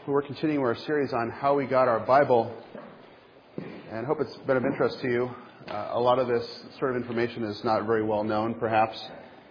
We're continuing our series on how we got our Bible, and I hope it's been of interest to you. A lot of this sort of information is not very well known, perhaps,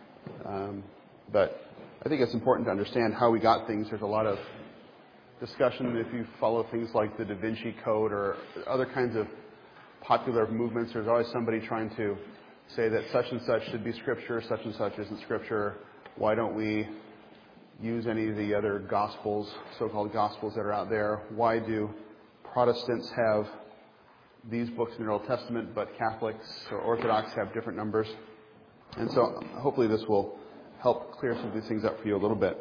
but I think it's important to understand how we got things. There's a lot of discussion if you follow things like the Da Vinci Code or other kinds of popular movements. There's always somebody trying to say that such and such should be Scripture, such and such isn't Scripture. Why don't we use any of the other Gospels, so-called Gospels that are out there? Why do Protestants have these books in their Old Testament, but Catholics or Orthodox have different numbers? And so hopefully this will help clear some of these things up for you a little bit.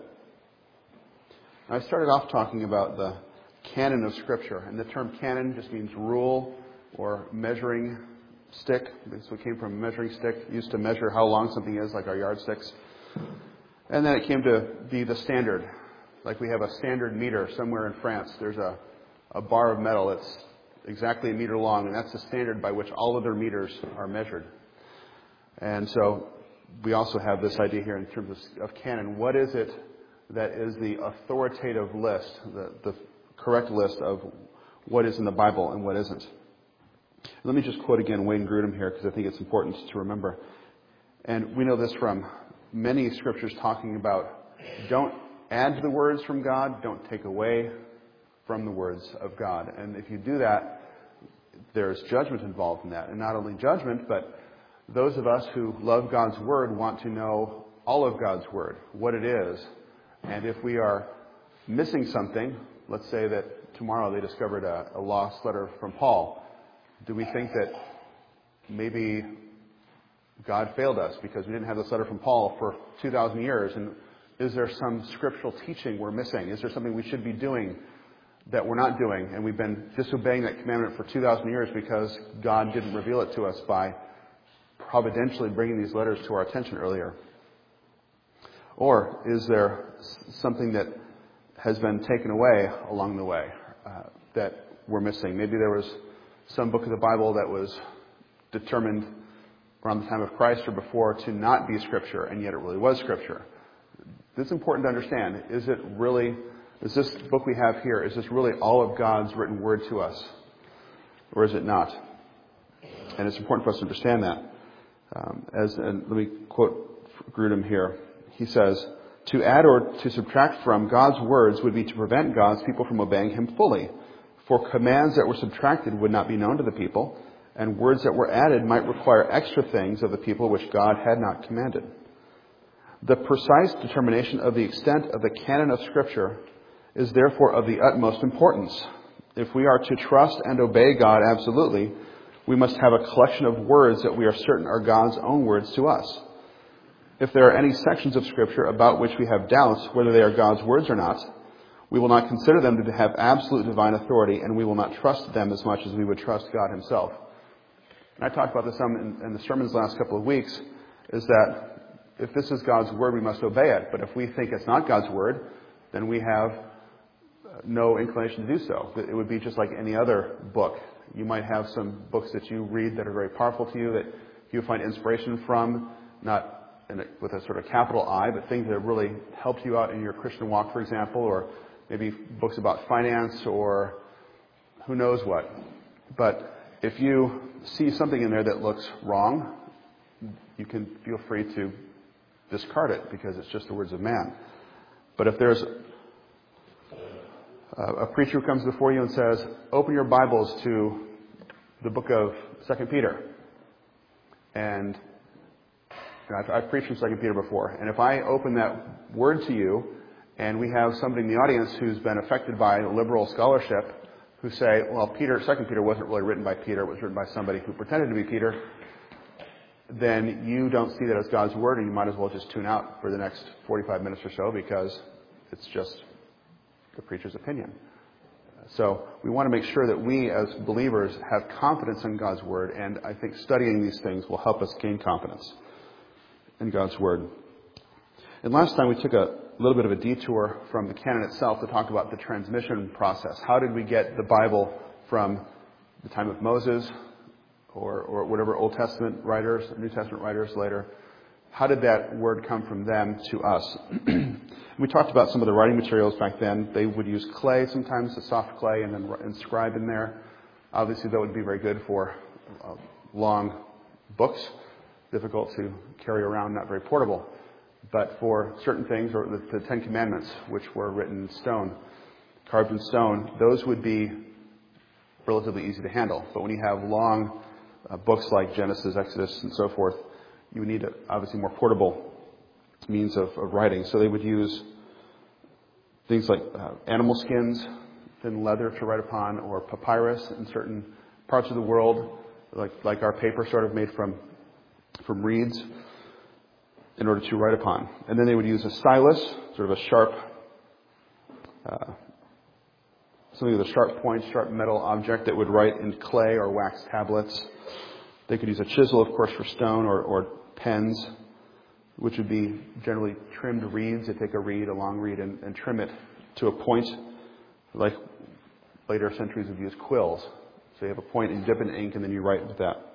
I started off talking about the canon of Scripture, and the term canon just means rule or measuring stick. So it came from a measuring stick, used to measure how long something is, like our yardsticks. And then it came to be the standard. Like we have a standard meter somewhere in France. There's a bar of metal that's exactly a meter long, and that's the standard by which all other meters are measured. And so we also have this idea here in terms of canon. What is it that is the authoritative list, the correct list of what is in the Bible and what isn't? Let me just quote again Wayne Grudem here, because I think it's important to remember. And we know this from many scriptures talking about don't add to the words from God, don't take away from the words of God. And if you do that, there's judgment involved in that. And not only judgment, but those of us who love God's Word want to know all of God's Word, what it is. And if we are missing something, let's say that tomorrow they discovered a lost letter from Paul, do we think that maybe God failed us because we didn't have this letter from Paul for 2,000 years? And is there some scriptural teaching we're missing? Is there something we should be doing that we're not doing? And we've been disobeying that commandment for 2,000 years because God didn't reveal it to us by providentially bringing these letters to our attention earlier. Or is there something that has been taken away along the way that we're missing? Maybe there was some book of the Bible that was determined around the time of Christ or before to not be Scripture, and yet it really was Scripture. This is important to understand. Is this book we have here, is this really all of God's written word to us? Or is it not? And it's important for us to understand that. And let me quote Grudem here. He says, to add or to subtract from God's words would be to prevent God's people from obeying Him fully. For commands that were subtracted would not be known to the people, and words that were added might require extra things of the people which God had not commanded. The precise determination of the extent of the canon of Scripture is therefore of the utmost importance. If we are to trust and obey God absolutely, we must have a collection of words that we are certain are God's own words to us. If there are any sections of Scripture about which we have doubts whether they are God's words or not, we will not consider them to have absolute divine authority, and we will not trust them as much as we would trust God Himself. And I talked about this some in the sermons the last couple of weeks, is that if this is God's Word, we must obey it. But if we think it's not God's Word, then we have no inclination to do so. It would be just like any other book. You might have some books that you read that are very powerful to you, that you find inspiration from, not with a sort of capital I, but things that have really helped you out in your Christian walk, for example, or maybe books about finance or who knows what. But if you see something in there that looks wrong, you can feel free to discard it because it's just the words of man. But if there's a preacher who comes before you and says, open your Bibles to the book of 2 Peter. And I've preached from 2 Peter before. And if I open that word to you and we have somebody in the audience who's been affected by liberal scholarship who say, well, 2 Peter wasn't really written by Peter, it was written by somebody who pretended to be Peter, then you don't see that as God's Word, and you might as well just tune out for the next 45 minutes or so because it's just the preacher's opinion. So we want to make sure that we as believers have confidence in God's Word, and I think studying these things will help us gain confidence in God's Word. And last time we took a little bit of a detour from the canon itself to talk about the transmission process. How did we get the Bible from the time of Moses or whatever Old Testament writers, New Testament writers later? how did that word come from them to us? We talked about some of the writing materials back then. They would use clay sometimes, a soft clay, and then inscribe in there. Obviously, that would be very good for long books, difficult to carry around, not very portable. But for certain things, or the Ten Commandments, which were written in stone, carved in stone, those would be relatively easy to handle. But when you have long books like Genesis, Exodus, and so forth, you would need obviously more portable means of writing. So they would use things like animal skins, thin leather to write upon, or papyrus in certain parts of the world, like our paper, sort of made from reeds, in order to write upon. And then they would use a stylus, sort of a sharp, something with a sharp point, sharp metal object that would write in clay or wax tablets. They could use a chisel, of course, for stone, or pens, which would be generally trimmed reeds. They take a reed, a long reed, and trim it to a point, like later centuries would use quills. So you have a point and dip in ink, and then you write with that.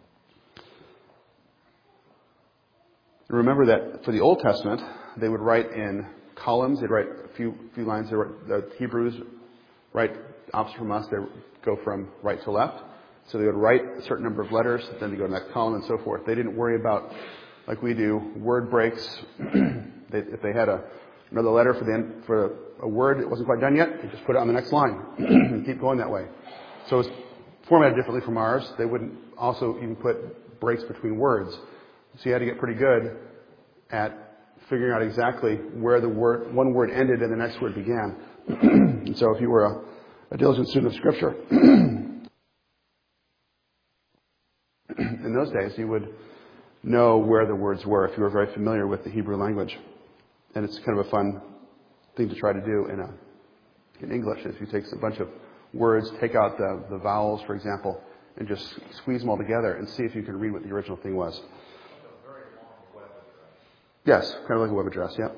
And remember that for the Old Testament, they would write in columns. They'd write a few lines. The Hebrews write opposite from us. They go from right to left. So they would write a certain number of letters, then they go to the next column and so forth. They didn't worry about, like we do, word breaks. If they had another letter for a word that wasn't quite done yet, they just put it on the next line and keep going that way. So it was formatted differently from ours. They wouldn't also even put breaks between words. So you had to get pretty good at figuring out exactly where one word ended and the next word began. And so if you were a diligent student of Scripture, in those days you would know where the words were if you were very familiar with the Hebrew language. And it's kind of a fun thing to try to do in English. If you take a bunch of words, take out the vowels, for example, and just squeeze them all together and see if you can read what the original thing was. Yes, kind of like a web address, yeah.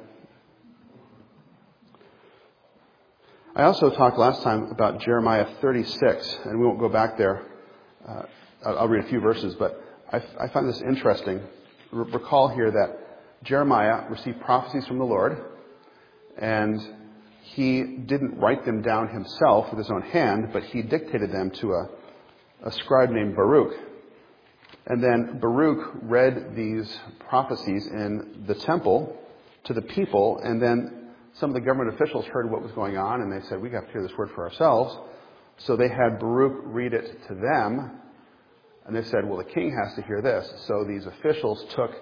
I also talked last time about Jeremiah 36, and we won't go back there. I'll read a few verses, but I find this interesting. Recall here that Jeremiah received prophecies from the Lord, and he didn't write them down himself with his own hand, but he dictated them to a scribe named Baruch. And then Baruch read these prophecies in the temple to the people, and then some of the government officials heard what was going on, and they said, we have to hear this word for ourselves. So they had Baruch read it to them, and they said, well, the king has to hear this. So these officials took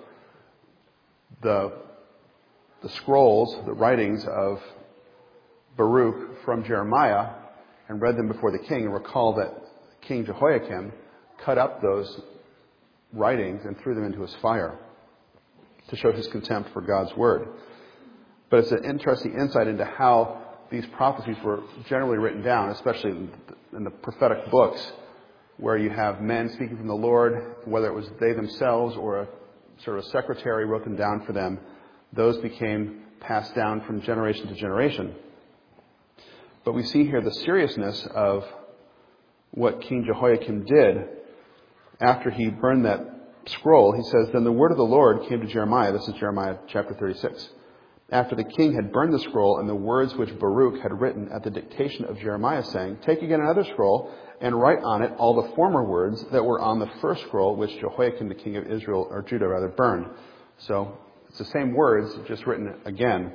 the scrolls, the writings of Baruch from Jeremiah, and read them before the king. And recall that King Jehoiakim cut up those writings and threw them into his fire to show his contempt for God's word. But it's an interesting insight into how these prophecies were generally written down, especially in the prophetic books, where you have men speaking from the Lord, whether it was they themselves or a sort of a secretary wrote them down for them. Those became passed down from generation to generation. But we see here the seriousness of what King Jehoiakim did after he burned that scroll. He says, then the word of the Lord came to Jeremiah. This is Jeremiah chapter 36. After the king had burned the scroll and the words which Baruch had written at the dictation of Jeremiah, saying, take again another scroll and write on it all the former words that were on the first scroll which Jehoiakim the king of Israel, or Judah rather, burned. So it's the same words, just written again.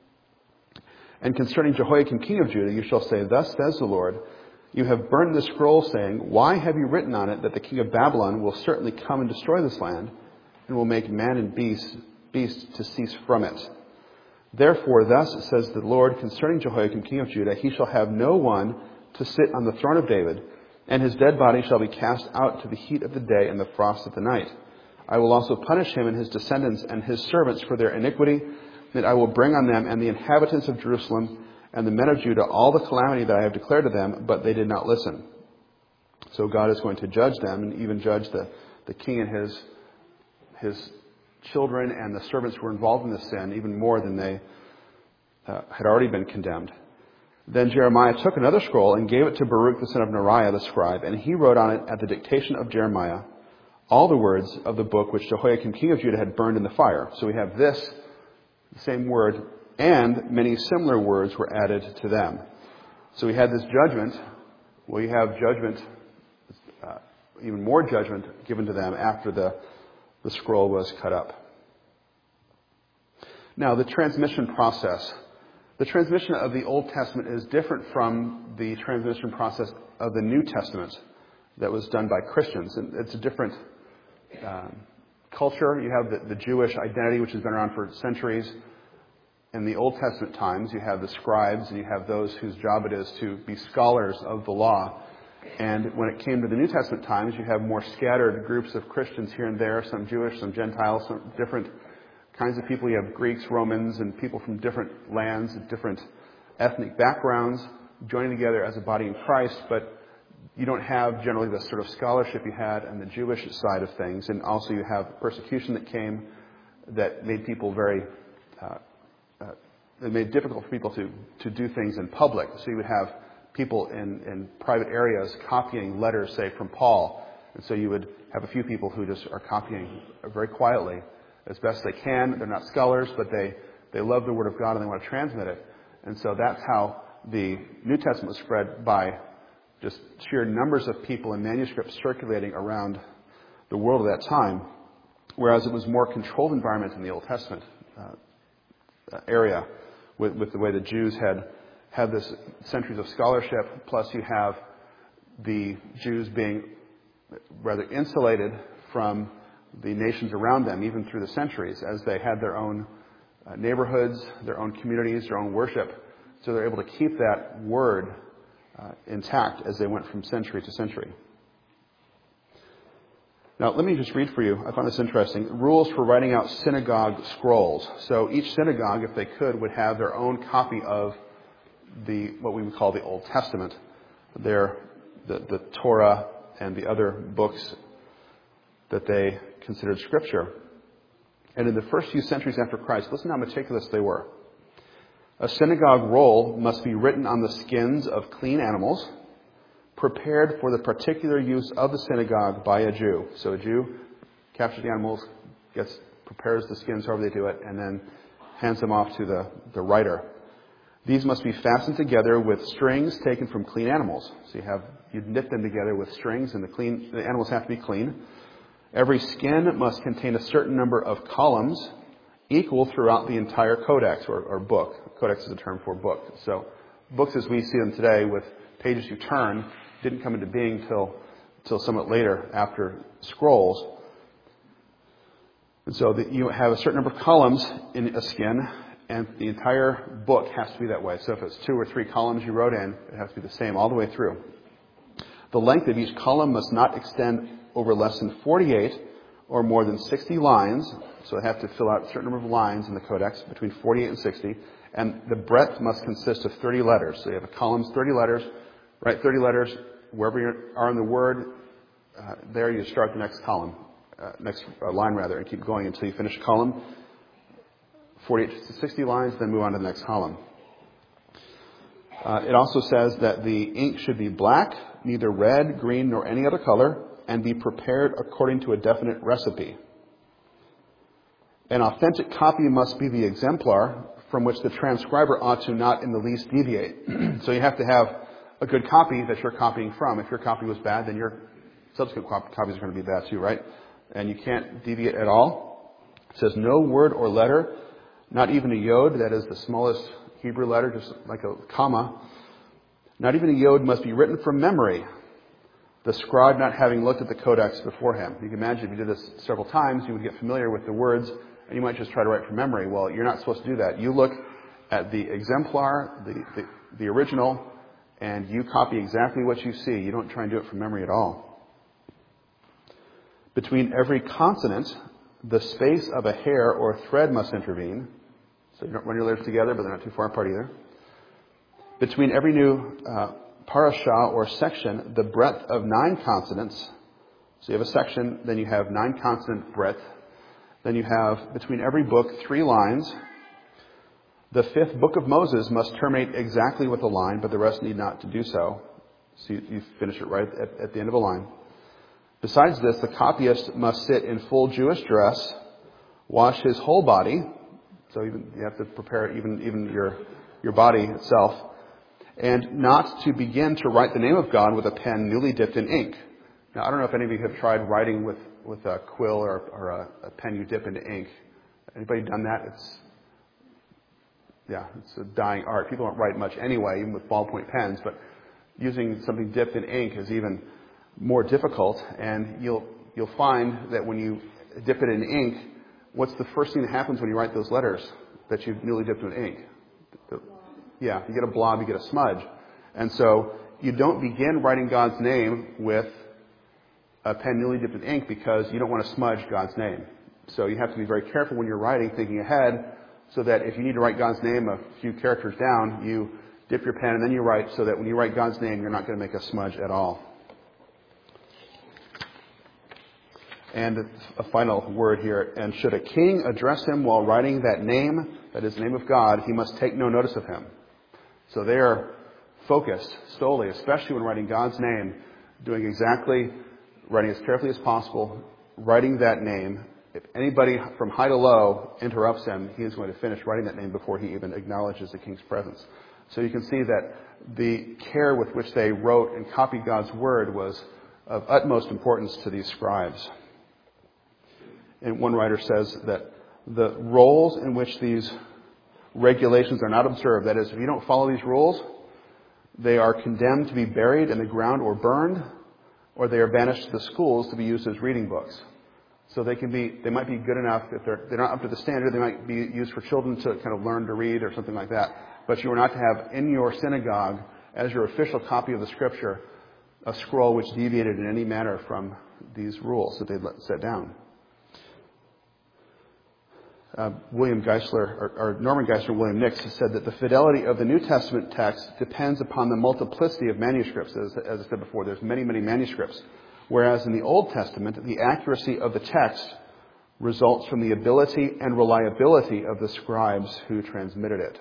And concerning Jehoiakim king of Judah, you shall say, thus says the Lord, you have burned the scroll, saying, why have you written on it that the king of Babylon will certainly come and destroy this land, and will make man and beast to cease from it? Therefore, thus says the Lord concerning Jehoiakim king of Judah, he shall have no one to sit on the throne of David, and his dead body shall be cast out to the heat of the day and the frost of the night. I will also punish him and his descendants and his servants for their iniquity, that I will bring on them and the inhabitants of Jerusalem and the men of Judah all the calamity that I have declared to them, but they did not listen. So God is going to judge them, and even judge the king and his children and the servants who were involved in this sin even more than they had already been condemned. Then Jeremiah took another scroll and gave it to Baruch the son of Neriah the scribe, and he wrote on it at the dictation of Jeremiah all the words of the book which Jehoiakim king of Judah had burned in the fire. So we have this same word, and many similar words were added to them. So we had this judgment. We have judgment, even more judgment given to them after the scroll was cut up. Now, the transmission process. The transmission of the Old Testament is different from the transmission process of the New Testament that was done by Christians. And it's a different culture. You have the Jewish identity, which has been around for centuries. In the Old Testament times, you have the scribes, and you have those whose job it is to be scholars of the law. And when it came to the New Testament times, you have more scattered groups of Christians here and there, some Jewish, some Gentiles, some different kinds of people. You have Greeks, Romans, and people from different lands and different ethnic backgrounds joining together as a body in Christ, but you don't have generally the sort of scholarship you had on the Jewish side of things. And also you have persecution that came that made people it made it difficult for people to do things in public. So you would have people in private areas copying letters, say, from Paul. And so you would have a few people who just are copying very quietly as best they can. They're not scholars, but they love the Word of God and they want to transmit it. And so that's how the New Testament was spread, by just sheer numbers of people and manuscripts circulating around the world at that time, whereas it was more controlled environment in the Old Testament area with the way the Jews had this centuries of scholarship, plus you have the Jews being rather insulated from the nations around them, even through the centuries, as they had their own neighborhoods, their own communities, their own worship. So they're able to keep that word intact as they went from century to century. Now, let me just read for you. I found this interesting. Rules for writing out synagogue scrolls. So each synagogue, if they could, would have their own copy of what we would call the Old Testament. The Torah and the other books that they considered Scripture. And in the first few centuries after Christ, listen how meticulous they were. A synagogue roll must be written on the skins of clean animals, prepared for the particular use of the synagogue by a Jew. So a Jew captures the animals, prepares the skins however they do it, and then hands them off to the writer. These must be fastened together with strings taken from clean animals. So you'd knit them together with strings, and the animals have to be clean. Every skin must contain a certain number of columns equal throughout the entire codex or book. Codex is a term for book. So books as we see them today with pages you turn didn't come into being till somewhat later after scrolls. And so you have a certain number of columns in a skin, and the entire book has to be that way. So if it's 2 or 3 columns you wrote in, it has to be the same all the way through. The length of each column must not extend over less than 48 or more than 60 lines. So they have to fill out a certain number of lines in the codex, between 48 and 60. And the breadth must consist of 30 letters. So you have a column's 30 letters. Write 30 letters. Wherever you are in the word, there you start the next column, next line rather, and keep going until you finish a column. 48 to 60 lines, then move on to the next column. It also says that the ink should be black, neither red, green, nor any other color, and be prepared according to a definite recipe. An authentic copy must be the exemplar from which the transcriber ought to not in the least deviate. So you have to have a good copy that you're copying from. If your copy was bad, then your subsequent copies are going to be bad too, right? And you can't deviate at all. It says no word or letter, not even a yod, that is the smallest Hebrew letter, just like a comma. Not even a yod must be written from memory, the scribe not having looked at the codex beforehand. You can imagine if you did this several times, you would get familiar with the words, and you might just try to write from memory. Well, you're not supposed to do that. You look at the exemplar, the original, and you copy exactly what you see. You don't try and do it from memory at all. Between every consonant, the space of a hair or thread must intervene. So you don't run your letters together, but they're not too far apart either. Between every new parasha or section, the breadth of 9 consonants. So you have a section, then you have 9 consonant breadth. Then you have, between every book, 3 lines. The 5th book of Moses must terminate exactly with a line, but the rest need not to do so. So you finish it right at the end of a line. Besides this, the copyist must sit in full Jewish dress, wash his whole body, so even you have to prepare even your body itself, and not to begin to write the name of God with a pen newly dipped in ink. Now, I don't know if any of you have tried writing with a quill or a pen you dip into ink. Anybody done that? It's a dying art. People don't write much anyway, even with ballpoint pens, but using something dipped in ink is even more difficult. And you'll find that when you dip it in ink, what's the first thing that happens when you write those letters that you've newly dipped in ink? You get a blob, you get a smudge. And so you don't begin writing God's name with a pen newly dipped in ink because you don't want to smudge God's name. So you have to be very careful when you're writing, thinking ahead, so that if you need to write God's name a few characters down, you dip your pen and then you write, so that when you write God's name, you're not going to make a smudge at all. And a final word here. And should a king address him while writing that name, that is the name of God, he must take no notice of him. So they are focused solely, especially when writing God's name, writing as carefully as possible, writing that name. If anybody from high to low interrupts him, he is going to finish writing that name before he even acknowledges the king's presence. So you can see that the care with which they wrote and copied God's word was of utmost importance to these scribes. And one writer says that the roles in which these regulations are not observed, that is, if you don't follow these rules, they are condemned to be buried in the ground or burned, or they are banished to the schools to be used as reading books. So they might be good enough, if they're not up to the standard, they might be used for children to kind of learn to read or something like that. But you are not to have in your synagogue, as your official copy of the scripture, a scroll which deviated in any manner from these rules that they set down. William Geisler, or Norman Geisler and William Nix said that the fidelity of the New Testament text depends upon the multiplicity of manuscripts. As I said before, there's many, many manuscripts. Whereas in the Old Testament, the accuracy of the text results from the ability and reliability of the scribes who transmitted it.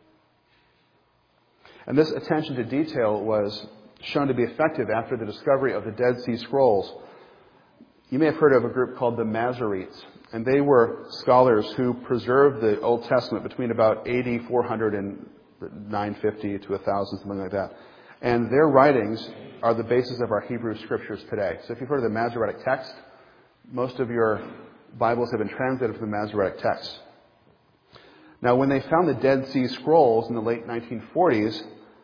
And this attention to detail was shown to be effective after the discovery of the Dead Sea Scrolls. You may have heard of a group called the Masoretes, and they were scholars who preserved the Old Testament between about AD 400 and 950 to 1000, something like that. And their writings are the basis of our Hebrew scriptures today. So if you've heard of the Masoretic text, most of your Bibles have been translated from the Masoretic text. Now, when they found the Dead Sea Scrolls in the late 1940s,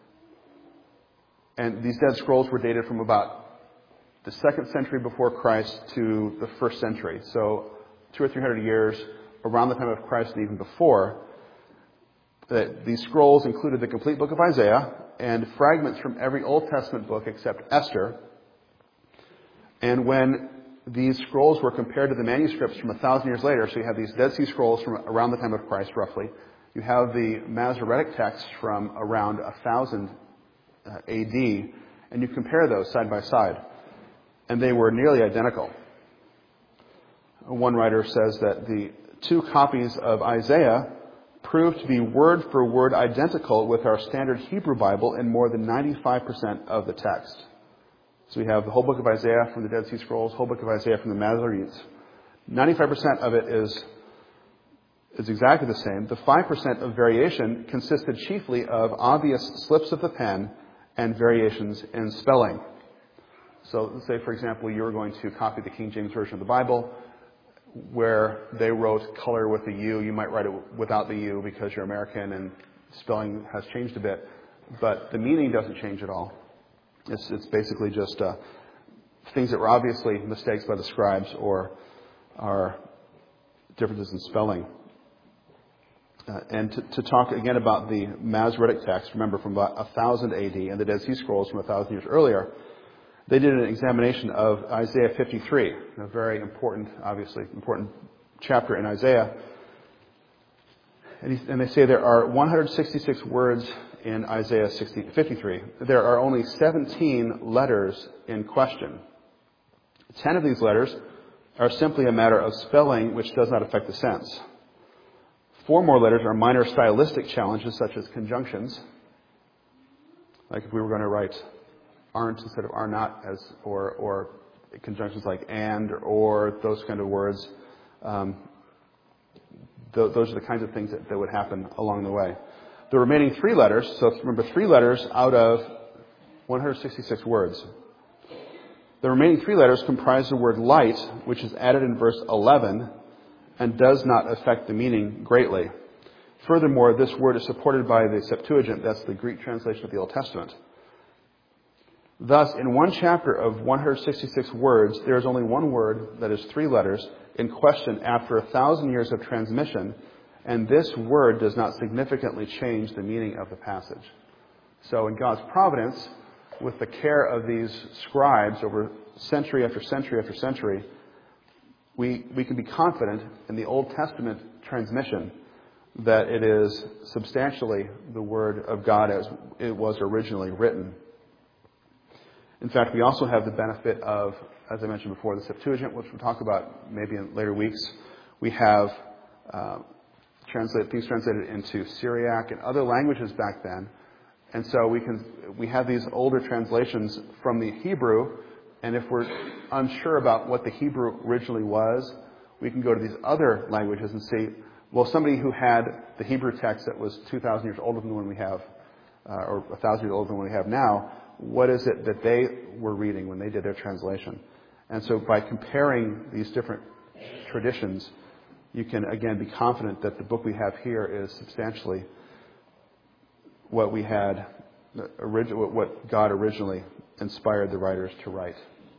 and these Dead Scrolls were dated from about the 2nd century before Christ to the 1st century, so 200 or 300 years around the time of Christ and even before, that these scrolls included the complete book of Isaiah and fragments from every Old Testament book except Esther. And when these scrolls were compared to the manuscripts from 1,000 years later, so you have these Dead Sea Scrolls from around the time of Christ, roughly. You have the Masoretic text from around 1000 AD, and you compare those side by side. And they were nearly identical. One writer says that the two copies of Isaiah proved to be word for word identical with our standard Hebrew Bible in more than 95% of the text. So we have the whole book of Isaiah from the Dead Sea Scrolls, whole book of Isaiah from the Masoretes. 95% of it is exactly the same. The 5% of variation consisted chiefly of obvious slips of the pen and variations in spelling. So let's say, for example, you were going to copy the King James Version of the Bible, where they wrote color with the U. You might write it without the U because you're American and spelling has changed a bit. But the meaning doesn't change at all. It's basically just things that were obviously mistakes by the scribes or are differences in spelling. And to talk again about the Masoretic text, remember from about 1000 AD and the Dead Sea Scrolls from 1,000 years earlier, they did an examination of Isaiah 53, a very important, obviously, important chapter in Isaiah. And they say there are 166 words in Isaiah 53. There are only 17 letters in question. 10 of these letters are simply a matter of spelling, which does not affect the sense. 4 more letters are minor stylistic challenges, such as conjunctions. Like if we were going to write aren't instead of are not, or conjunctions like and or those kind of words. Those are the kinds of things that would happen along the way. The remaining 3 letters, so remember 3 letters out of 166 words. The remaining 3 letters comprise the word light, which is added in verse 11 and does not affect the meaning greatly. Furthermore, this word is supported by the Septuagint, that's the Greek translation of the Old Testament. Thus, in one chapter of 166 words, there is only one word, that is 3 letters, in question after 1,000 years of transmission, and this word does not significantly change the meaning of the passage. So in God's providence, with the care of these scribes over century after century after century, we can be confident in the Old Testament transmission that it is substantially the Word of God as it was originally written. In fact, we also have the benefit of, as I mentioned before, the Septuagint, which we'll talk about maybe in later weeks. We have things translated into Syriac and other languages back then. And so we have these older translations from the Hebrew, and if we're unsure about what the Hebrew originally was, we can go to these other languages and see, well, somebody who had the Hebrew text that was 2,000 years older than the one we have, or 1,000 years older than what we have now, what is it that they were reading when they did their translation? And so by comparing these different traditions, you can, again, be confident that the book we have here is substantially what we had, what God originally inspired the writers to write.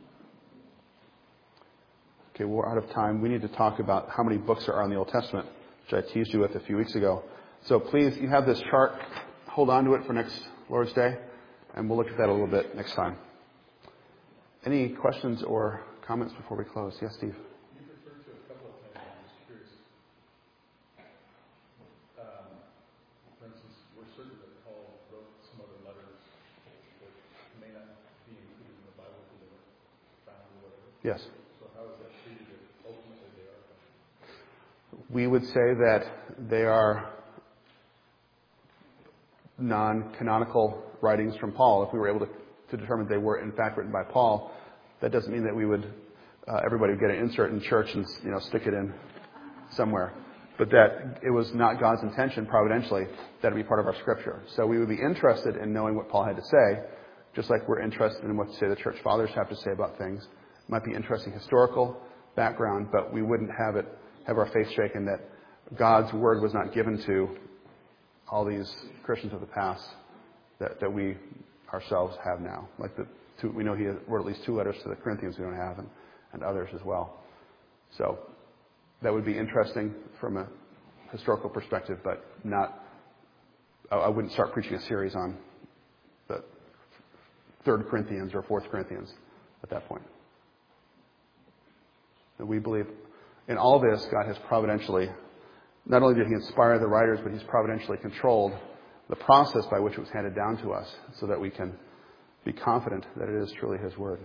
Okay, well, we're out of time. We need to talk about how many books there are in the Old Testament, which I teased you with a few weeks ago. So please, you have this chart. Hold on to it for next Lord's Day, and we'll look at that a little bit next time. Any questions or comments before we close? Yes, Steve? You referred to a couple of things. I'm just curious. For instance, we're certain that Paul wrote some other letters that may not be included in the Bible because they were found or whatever. Yes. So how is that treated if ultimately they are? We would say that they are non-canonical writings from Paul. If we were able to determine they were in fact written by Paul, that doesn't mean that we would everybody would get an insert in church and stick it in somewhere, but that it was not God's intention providentially that it be part of our Scripture. So we would be interested in knowing what Paul had to say, just like we're interested in what the church fathers have to say about things. It might be interesting historical background, but we wouldn't have our faith shaken that God's word was not given to all these Christians of the past that we ourselves have now. Like we know he wrote at least 2 letters to the Corinthians we don't have, and others as well. So that would be interesting from a historical perspective, but not. I wouldn't start preaching a series on the 3rd Corinthians or 4th Corinthians at that point. And we believe in all this, God has providentially, not only did he inspire the writers, but he's providentially controlled the process by which it was handed down to us so that we can be confident that it is truly his word.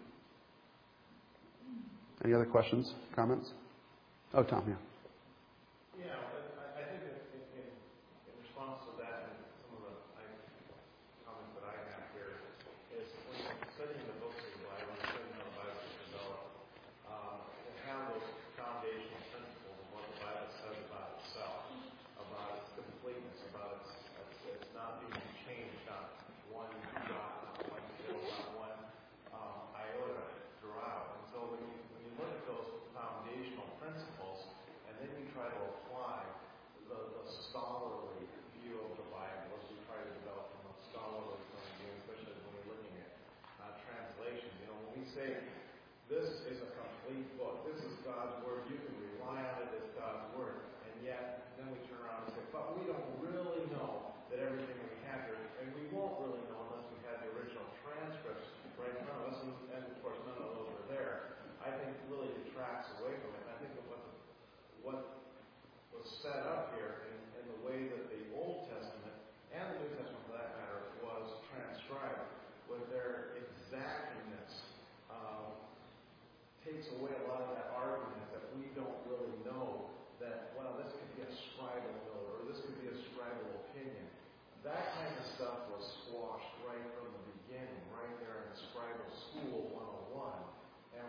Any other questions, comments? Oh, Tom, yeah. Yeah, I think in response to that and some of the comments that I have here is when you're studying the books of the Bible, you're studying how the Bible is developed, to have those foundational principles of what the Bible says about itself, about its completeness, about it's not being changed on one jot, not one tittle, not one iota throughout. And so when you look at those foundational principles, and then you try to apply the scholarly view of the Bible as we try to develop from a scholarly point of view, especially when we're looking at translation. When we say this is a complete book, this is God's word, you can rely on it as God's word, and yet then we turn around and say, but we don't really know that everything we have here, and we won't really know unless we have the original transcripts right in front of us, and of course none of those are there. I think really detracts away from it. And I think that what was set up here in the way that the Old Testament and the New Testament, for that matter, was transcribed with their exactness takes away a lot of that argument that we don't really know that, well, this could be a scribal note or this could be a scribal opinion. That kind of stuff was squashed right from the beginning, right there in Scribal School 101. And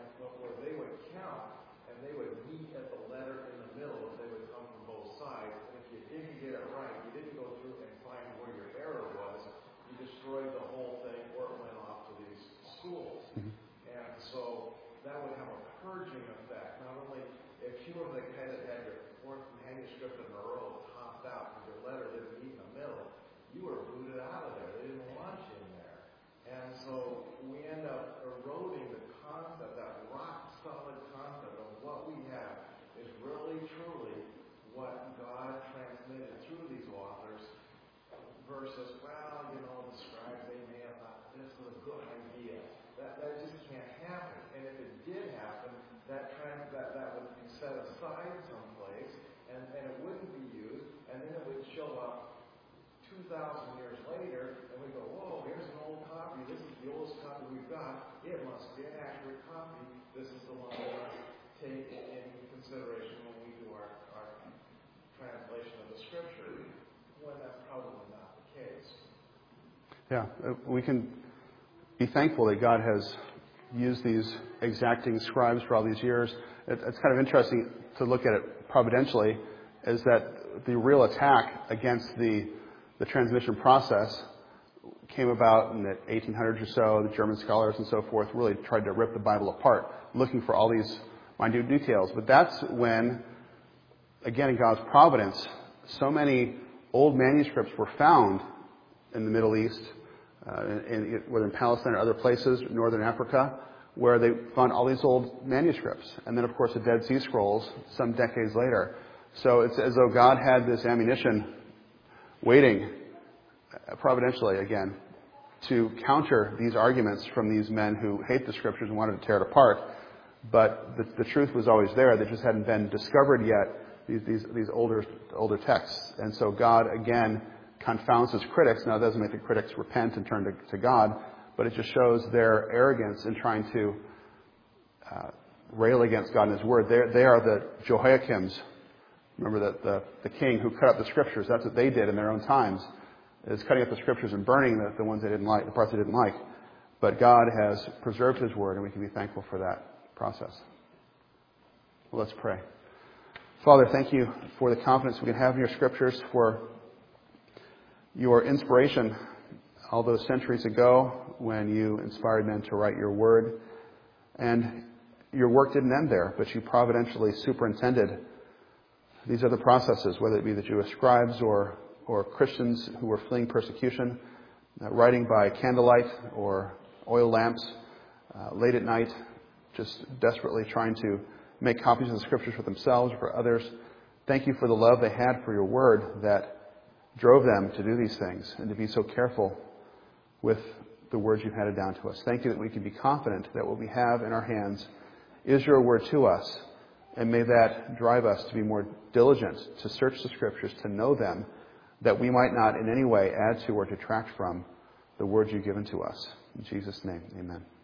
2,000 years later, and we go, whoa, here's an old copy. This is the oldest copy we've got. It must be an accurate copy. This is the one we must take into consideration when we do our translation of the Scripture, when that's probably not the case. Yeah, we can be thankful that God has used these exacting scribes for all these years. It's kind of interesting to look at it providentially, is that the real attack against the transmission process came about in the 1800s or so. The German scholars and so forth really tried to rip the Bible apart, looking for all these minute details. But that's when, again, in God's providence, so many old manuscripts were found in the Middle East, whether in Palestine or other places, northern Africa, where they found all these old manuscripts. And then, of course, the Dead Sea Scrolls some decades later. So it's as though God had this ammunition waiting, providentially again, to counter these arguments from these men who hate the Scriptures and wanted to tear it apart. But the truth was always there. They just hadn't been discovered yet, these older texts. And so God, again, confounds his critics. Now, it doesn't make the critics repent and turn to God, but it just shows their arrogance in trying to rail against God and his word. They are the Jehoiakims. Remember that the king who cut up the Scriptures, that's what they did in their own times, is cutting up the Scriptures and burning the ones they didn't like, the parts they didn't like. But God has preserved his word, and we can be thankful for that process. Well, let's pray. Father, thank you for the confidence we can have in your Scriptures, for your inspiration all those centuries ago when you inspired men to write your word. And your work didn't end there, but you providentially superintended these other processes, whether it be the Jewish scribes or Christians who were fleeing persecution, writing by candlelight or oil lamps, late at night, just desperately trying to make copies of the Scriptures for themselves or for others. Thank you for the love they had for your word that drove them to do these things and to be so careful with the words you've handed down to us. Thank you that we can be confident that what we have in our hands is your word to us, and may that drive us to be more diligent to search the Scriptures, to know them, that we might not in any way add to or detract from the words you've given to us. In Jesus' name, amen.